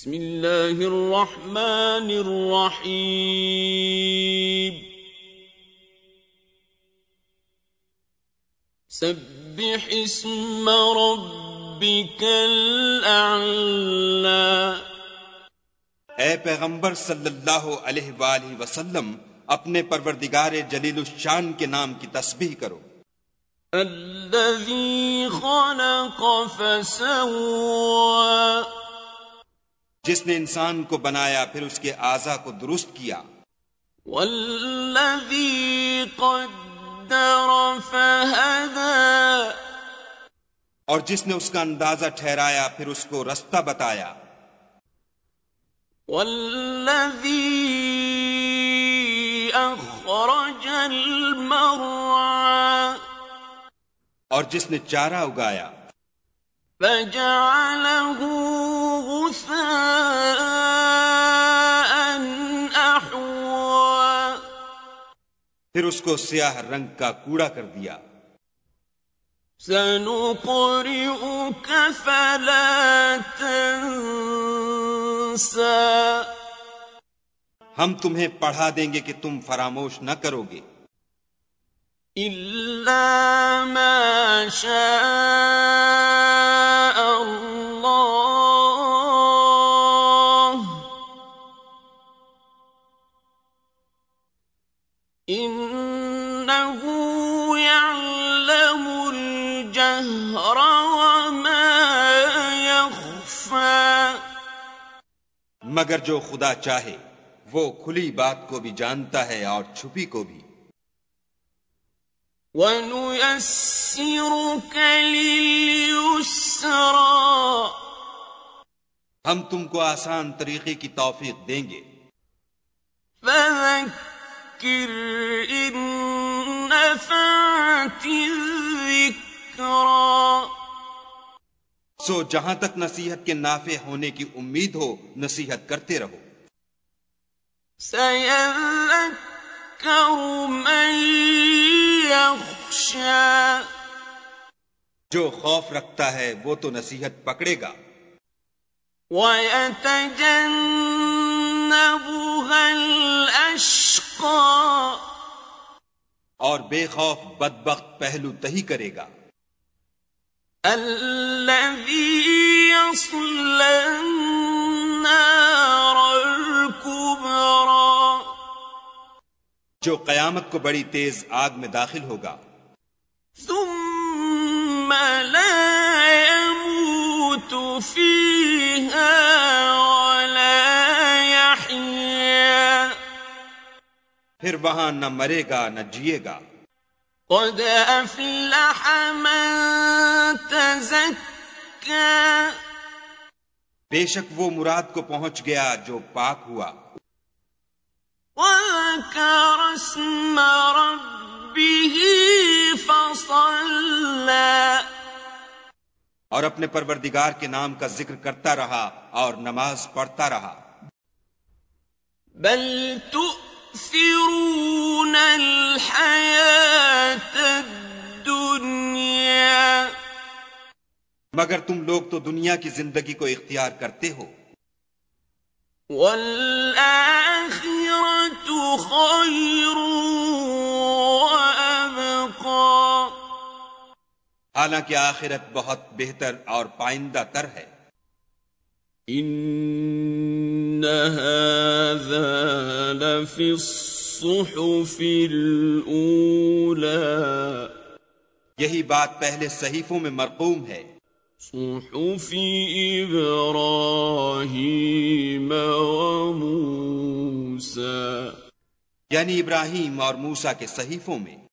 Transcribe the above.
بسم اللہ الرحمن الرحیم سبح اسم ربک الاعلی۔ اے پیغمبر صلی اللہ علیہ وآلہ وسلم، اپنے پروردگار جلیل الشان کے نام کی تسبیح کرو۔ الذی خلق فسوى، جس نے انسان کو بنایا پھر اس کے اعضاء کو درست کیا۔ والذی قدر فہدی، اور جس نے اس کا اندازہ ٹھہرایا پھر اس کو رستہ بتایا۔ والذی اخرج المرعى، اور جس نے چارہ اگایا۔ فجعله غثاء احوى، پھر اس کو سیاہ رنگ کا کوڑا کر دیا۔ سنقرئك فلا تنسى، ہم تمہیں پڑھا دیں گے کہ تم فراموش نہ کرو گے، الا ما شاء اللہ انه يعلم الجهر وما يخفى، مگر جو خدا چاہے وہ کھلی بات کو بھی جانتا ہے اور چھپی کو بھی۔ وَنُيَسِّرُكَ لِلْيُسْرَىٰ، ہم تم کو آسان طریقے کی توفیق دیں گے۔ فَذَكِّرْ إِن نَّفَعَتِ الذِّكْرَىٰ، سو جہاں تک نصیحت کے نافع ہونے کی امید ہو نصیحت کرتے رہو۔ سَيَذَّكَّرُ مَن يَخْشَىٰ، جو خوف رکھتا ہے وہ تو نصیحت پکڑے گا۔ وَيَتَجَنَّبُهَا الْأَشْقَىٰ، اور بے خوف بدبخت پہلو تہی کرے گا۔ الَّذِي يَصْلَى النَّارَ الْكُبْرَىٰ، جو قیامت کو بڑی تیز آگ میں داخل ہوگا۔ ثُمَّ لَا يَمُوتُ فِيهَا وَلَا يَحْيَىٰ، پھر وہاں نہ مرے گا نہ جیے گا۔ قَدْ أَفْلَحَ مَن تَزَكَّىٰ، بے شک وہ مراد کو پہنچ گیا جو پاک ہوا۔ وَذَكَرَ اسْمَ رَبِّهِ فَصَلَّىٰ، اور اپنے پروردگار کے نام کا ذکر کرتا رہا اور نماز پڑھتا رہا۔ بل تؤثرون الحیاة الدنیا، مگر تم لوگ تو دنیا کی زندگی کو اختیار کرتے ہو۔ والآخرة خیر وأبقى، حالانکہ آخرت بہت بہتر اور پائندہ تر ہے۔ ان هذا لفی الصحف الاولى، یہی بات پہلے صحیفوں میں مرقوم ہے۔ صحف ابراہیم وموسیٰ، یعنی ابراہیم اور موسیٰ کے صحیفوں میں۔